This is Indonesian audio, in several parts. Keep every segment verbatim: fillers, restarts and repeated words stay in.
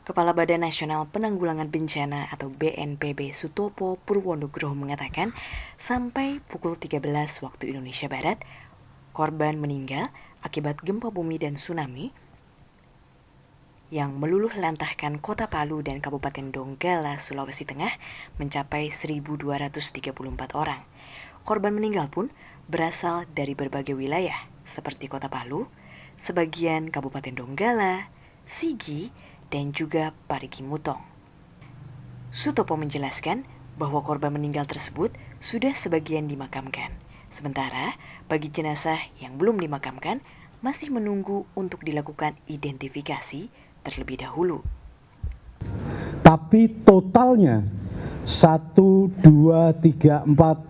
Kepala Badan Nasional Penanggulangan Bencana atau B N P B Sutopo Purwonugroho mengatakan sampai pukul tiga belas waktu Indonesia Barat, korban meninggal akibat gempa bumi dan tsunami yang meluluh lantahkan kota Palu dan Kabupaten Donggala, Sulawesi Tengah mencapai seribu dua ratus tiga puluh empat orang. Korban meninggal pun berasal dari berbagai wilayah seperti kota Palu, sebagian Kabupaten Donggala, Sigi, dan juga Parigi Mutong. Sutopo menjelaskan bahwa korban meninggal tersebut sudah sebagian dimakamkan. Sementara bagi jenazah yang belum dimakamkan masih menunggu untuk dilakukan identifikasi terlebih dahulu. Tapi totalnya satu, dua, tiga, empat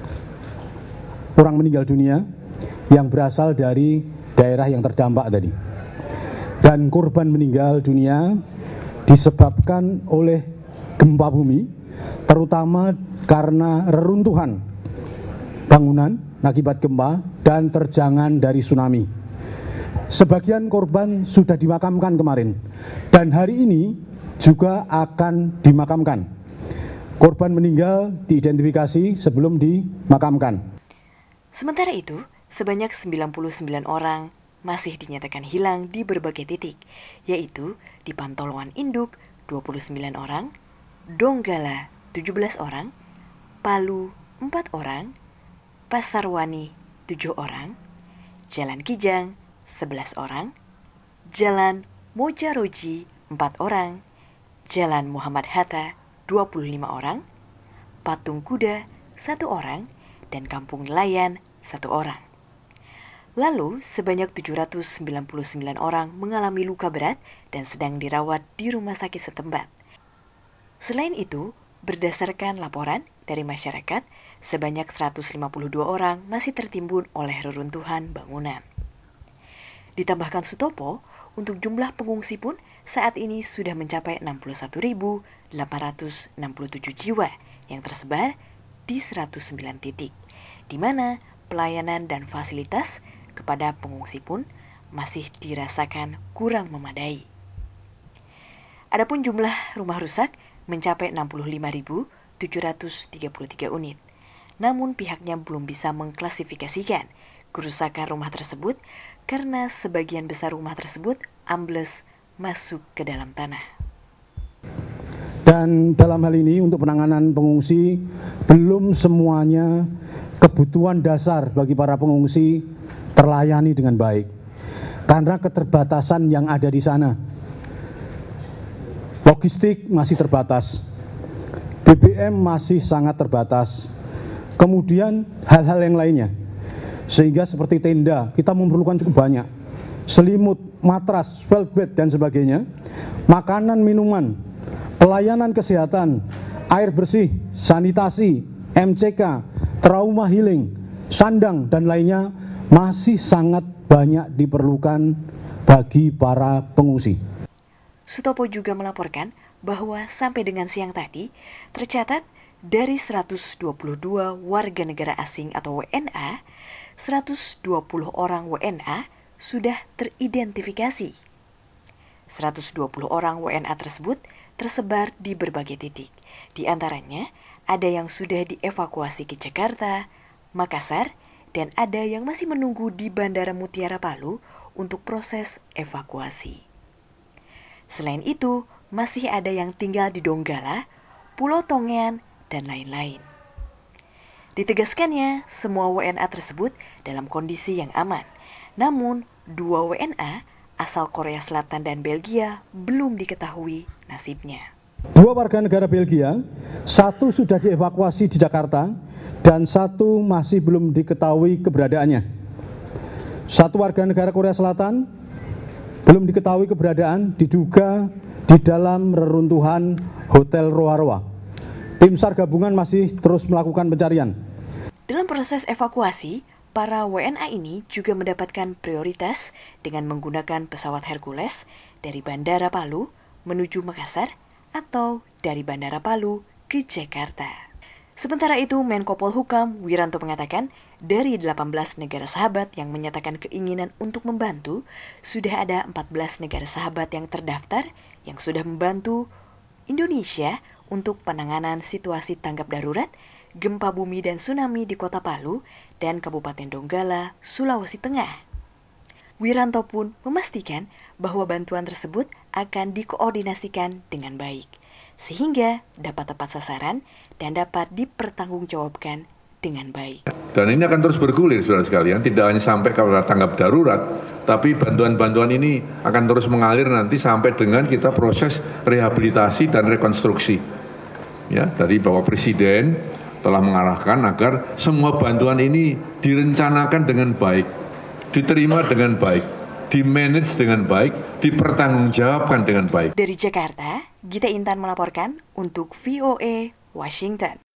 orang meninggal dunia yang berasal dari daerah yang terdampak tadi. Dan korban meninggal dunia disebabkan oleh gempa bumi, terutama karena reruntuhan bangunan akibat gempa dan terjangan dari tsunami. Sebagian korban sudah dimakamkan kemarin dan hari ini juga akan dimakamkan. Korban meninggal diidentifikasi sebelum dimakamkan. Sementara itu, sebanyak sembilan puluh sembilan orang masih dinyatakan hilang di berbagai titik, yaitu di Pantoloan Induk dua puluh sembilan orang, Donggala tujuh belas orang, Palu empat orang, Pasarwani tujuh orang, Jalan Kijang sebelas orang, Jalan Mojaroji empat orang, Jalan Muhammad Hatta dua puluh lima orang, Patung Kuda satu orang, dan Kampung Nelayan satu orang. Lalu, sebanyak tujuh ratus sembilan puluh sembilan orang mengalami luka berat dan sedang dirawat di rumah sakit setempat. Selain itu, berdasarkan laporan dari masyarakat, sebanyak seratus lima puluh dua orang masih tertimbun oleh reruntuhan bangunan. Ditambahkan Sutopo, untuk jumlah pengungsi pun saat ini sudah mencapai enam puluh satu ribu delapan ratus enam puluh tujuh jiwa yang tersebar di seratus sembilan titik, di mana pelayanan dan fasilitas kepada pengungsi pun masih dirasakan kurang memadai. Adapun jumlah rumah rusak mencapai enam puluh lima ribu tujuh ratus tiga puluh tiga unit. Namun pihaknya belum bisa mengklasifikasikan kerusakan rumah tersebut karena sebagian besar rumah tersebut ambles masuk ke dalam tanah. Dan dalam hal ini untuk penanganan pengungsi, belum semuanya kebutuhan dasar bagi para pengungsi terlayani dengan baik karena keterbatasan yang ada di sana. Logistik masih terbatas, B B M masih sangat terbatas, kemudian hal-hal yang lainnya, sehingga seperti tenda kita memerlukan cukup banyak, selimut, matras, felt bed dan sebagainya, makanan, minuman, pelayanan kesehatan, air bersih, sanitasi, M C K, trauma healing, sandang dan lainnya masih sangat banyak diperlukan bagi para pengungsi. Sutopo juga melaporkan bahwa sampai dengan siang tadi tercatat dari seratus dua puluh dua warga negara asing atau W N A, seratus dua puluh orang W N A sudah teridentifikasi. seratus dua puluh orang W N A tersebut tersebar di berbagai titik. Di antaranya ada yang sudah dievakuasi ke Jakarta, Makassar, dan ada yang masih menunggu di Bandara Mutiara Palu untuk proses evakuasi. Selain itu, masih ada yang tinggal di Donggala, Pulau Tongean, dan lain-lain. Ditegaskannya, semua W N A tersebut dalam kondisi yang aman. Namun, dua W N A asal Korea Selatan dan Belgia belum diketahui nasibnya. Dua warga negara Belgia, satu sudah dievakuasi di Jakarta, dan satu masih belum diketahui keberadaannya. Satu warga negara Korea Selatan belum diketahui keberadaan, diduga di dalam reruntuhan Hotel Roa-Roa. Tim SAR gabungan masih terus melakukan pencarian. Dalam proses evakuasi, para W N A ini juga mendapatkan prioritas dengan menggunakan pesawat Hercules dari Bandara Palu menuju Makassar atau dari Bandara Palu ke Jakarta. Sementara itu, Menko Polhukam Wiranto mengatakan dari delapan belas negara sahabat yang menyatakan keinginan untuk membantu, sudah ada empat belas negara sahabat yang terdaftar yang sudah membantu Indonesia untuk penanganan situasi tanggap darurat gempa bumi dan tsunami di Kota Palu dan Kabupaten Donggala, Sulawesi Tengah. Wiranto pun memastikan bahwa bantuan tersebut akan dikoordinasikan dengan baik, sehingga dapat tepat sasaran dan dapat dipertanggungjawabkan dengan baik. Dan ini akan terus bergulir, saudara sekalian, tidak hanya sampai kepada tanggap darurat, tapi bantuan-bantuan ini akan terus mengalir nanti sampai dengan kita proses rehabilitasi dan rekonstruksi. Ya, dari Bapak Presiden telah mengarahkan agar semua bantuan ini direncanakan dengan baik, diterima dengan baik, di-manage dengan baik, dipertanggungjawabkan dengan baik. Dari Jakarta, Gita Intan melaporkan untuk V O A Washington.